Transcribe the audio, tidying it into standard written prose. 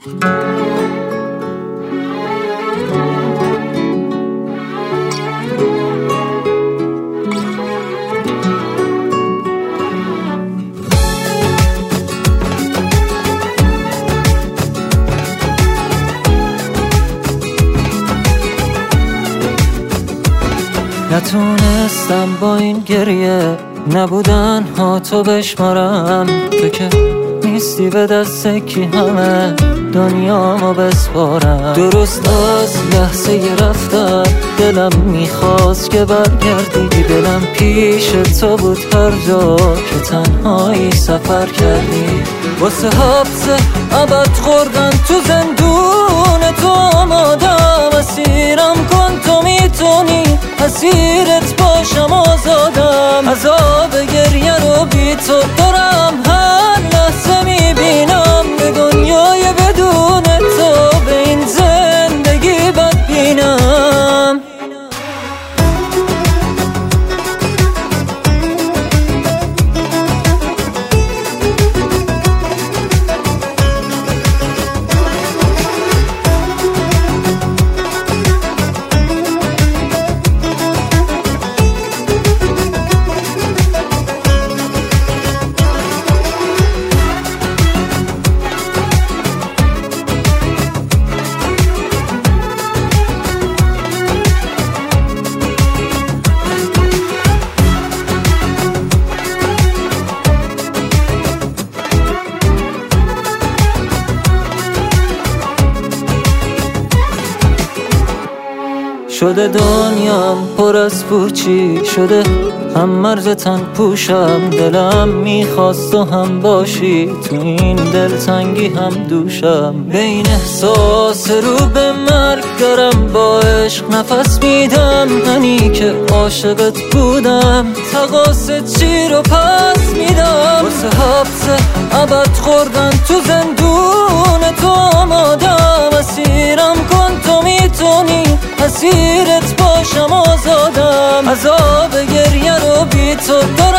نتونستم با این گریه نبودن ها تو بشمارم، تو که نیستی به دست کی همه دنیامو بسپارم. درست از لحظه رفتن دلم میخواست که برگردی، دلم پیش تو بود هر جا که تنهایی سفر کردی. واسه حبس ابد خوردن تو زندون تو آمادم، اسیرم کن تو میتونی اسیرت باشم آزادم. عذاب گریه رو بی تو دارم، هر لحظه میبینم به دنیای بدون تو، به این زندگی بدبینم. شده دنیام پر از پوچی شده، هم مرز تن پوشم، دلم میخواست تو هم باشی، تو این دلتنگی هم دوشم. بین احساس رو به مرگ دارم با عشق نفس میدم، منی که عاشقت بودم تقاصد چی رو پس میدم. واسه حبس ابد خوردن تو زندون تو آمادم، اسیرم کن تو میتونی اسیرت باشم آزادم. عذاب گریه رو بی تو